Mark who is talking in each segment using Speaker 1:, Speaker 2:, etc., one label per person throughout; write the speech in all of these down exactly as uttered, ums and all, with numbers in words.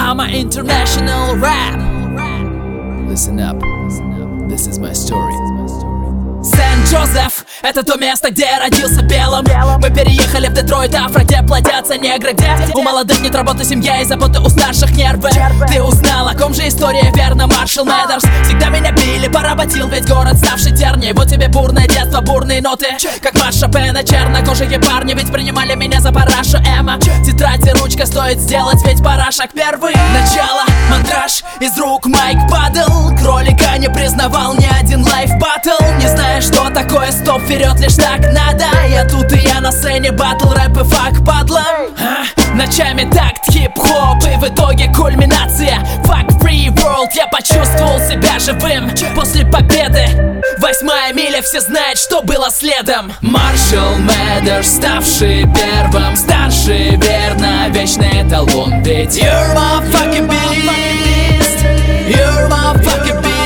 Speaker 1: I'm an international rap. Listen up, this is my story. Сент-Джозеф — это то место, где я родился белым. Мы переехали в Детройт, Афро, где плодятся негры, где у молодых нет работы, семья и заботы, у старших нервы. Ты узнал, о ком же история, верно, Маршал Мэдерс. Всегда меня били, поработил ведь город, ставший терней. Вот тебе бурное детство, бурные ноты, как Маша Пена. Чернокожие парни ведь принимали меня за парашу Эма. Тетрадь и ручка стоит сделать, ведь пора шаг первый. Начало, мандраж, из рук майк падал. Кролика не признавал ни один лайф-баттл. Не знаю, что такое стоп, вперед лишь так надо. Я тут и я на сцене, батл, рэп и фак, падла. а? Ночами такт, хип-хоп и в итоге кульминация. Fuck free world, я почувствовал себя живым после победы. Восьмая миля, все знают, что было следом. Маршал Мэдерс, ставший первым, старший, верно, вечный эталон. Ведь you're my fucking beast, you're my fucking beast.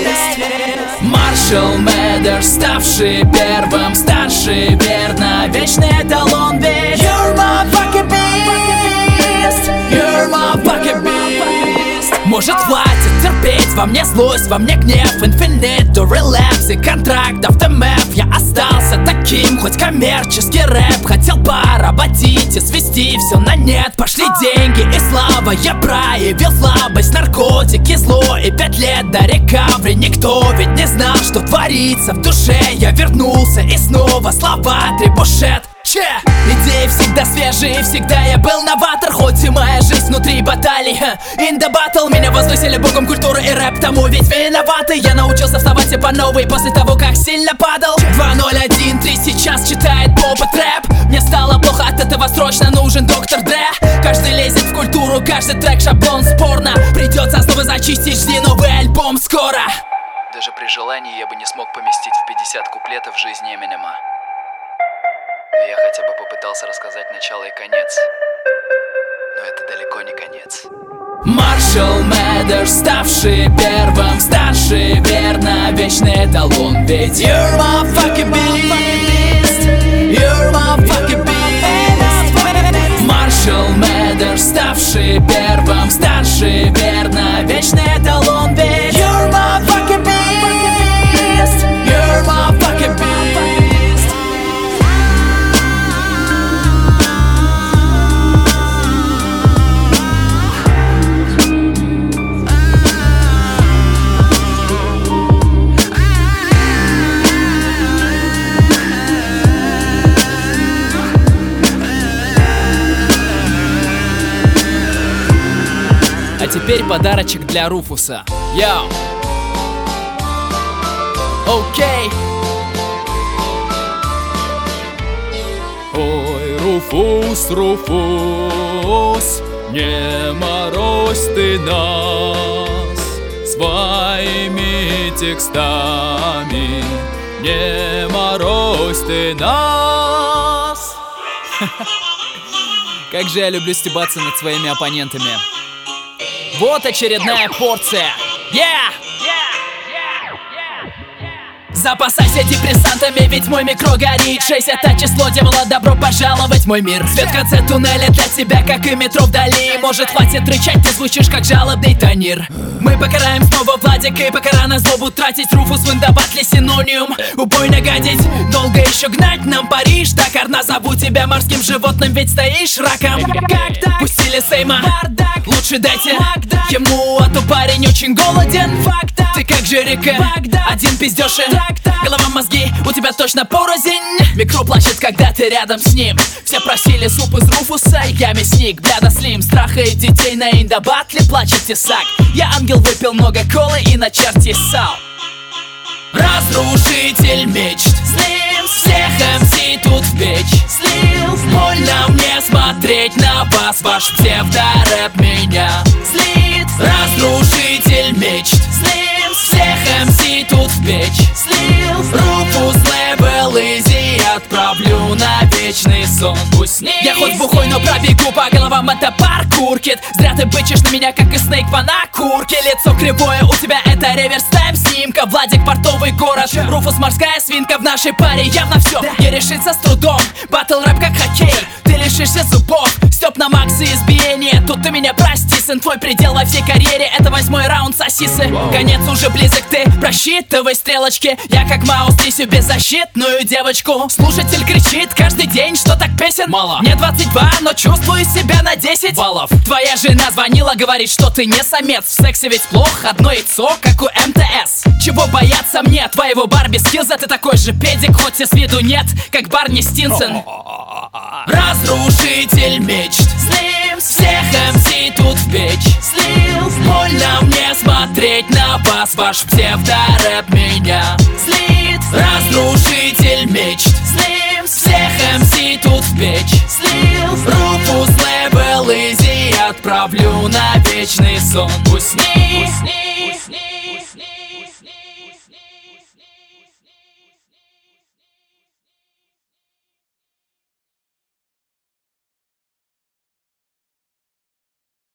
Speaker 1: Маршал Мэдерс, ставший первым, старший, верно, вечный эталон. Ведь you're my fucking beast, you're my fucking beast. Может, хватит терпеть, во мне злость, во мне гнев. Infinite, to relapse и контракт, автомэф. Я остался таким, хоть коммерческий рэп. Хотел поработить и свести все на нет. Пошли деньги и слава, я проявил слабость. Наркотики, зло и пять лет до рекаври. Никто ведь не знал, что творится в душе. Я вернулся и снова слова требушет. Че? Идеи всегда свежие, всегда я был новатор. Хоть и моя жизнь внутри баталий. In the battle меня возвысили богом культуры и рэп, тому ведь виноваты. Я научился вставать и по новой после того, как сильно падал. Два ноль один три сейчас читает поп и трэп. Мне стало плохо от этого, срочно нужен доктор Дре. Каждый лезет в культуру, каждый трек шаблон спорно. Придется снова зачистить, жди новый альбом скоро.
Speaker 2: Даже при желании я бы не смог поместить в пятьдесят куплетов жизни Эминема. Но я хотя бы попытался рассказать начало и конец. Но это далеко не конец.
Speaker 1: Маршал Мэдерс, ставший первым, старший, верно, вечный эталон. Ведь you're my fucking beast, you're my fucking beast. Маршал Мэдерс, ставший первым, старший, верно, вечный эталон. Ведь you're my fucking beast, you're my fucking beast. А теперь подарочек для Руфуса. Йоу! Окей!
Speaker 3: Ой, Руфус, Руфус, не морозь ты нас своими текстами, не морозь ты нас.
Speaker 1: Как же я люблю стебаться над своими оппонентами. Вот очередная порция. Yeah! Запасайся депрессантами, ведь мой микро горит. Шесть — это число дьявола, добро пожаловать в мой мир. Свет в конце туннеля для тебя, как и метро вдали. Может, хватит рычать, ты звучишь как жалобный тонир. Мы покараем снова Владик и пока на злобу тратить. Руфус в индобатле синоним. Убойно гадить, долго еще гнать нам Париж. Дакар, назову тебя морским животным, ведь стоишь раком. Как так? Пустили Сейма, бардак. Лучше дайте Багдад ему, а то парень очень голоден. Факт. Ты как же река, один пиздёши. Голова, мозги, у тебя точно порознь. Микро плачет, когда ты рядом с ним. Все просили суп из Руфуса, я мясник, бляда слим. Страха и детей на индобатле плачет тесак. Я ангел, выпил много колы и на черти ссал. Разрушитель мечт, слим всех эм си тут в печь. Слил, больно мне смотреть на вас, ваш псевдорэп меня слит. Разрушитель мечт, слим всех эм си тут в печь. Слил, Руфус лейбл изи, отправлю на вечный сон. Пусть не я хоть бухой, но пробегу по головам, это паркур, кид. Зря ты бычишь на меня, как и Снейк по накурке. Лицо кривое, у тебя это реверс-тайм снимка. Владик, портовый город, Руфус морская свинка. В нашей паре явно все не решится с трудом. Батл рэп как хоккей, ты лишишься зубов. Степ на максе избиение, тут ты меня прости, прописан. Твой предел во всей карьере — это восьмой раунд сосисы. Конец уже близок, ты просчитывай стрелочки. Я как Маус трясу беззащитную девочку. Слушатель кричит каждый день, что так песен мало. Мне двадцать два, но чувствую себя на десять баллов. Твоя жена звонила, говорит, что ты не самец. В сексе ведь плохо, одно яйцо, как у эм тэ эс. Чего бояться мне, твоего Барби Скилза? Ты такой же педик, хоть и с виду нет, как Барни Стинсон. Разрушитель мечт Слимс, всех эм си тут в печь Слил, больно мне смотреть на вас. Ваш псевдорэп меня слит. Разрушитель мечт Слимс, всех эм си тут в печь Слил, Руфус, Лейбл, Изи отправлю на вечный сон. Усни, усни.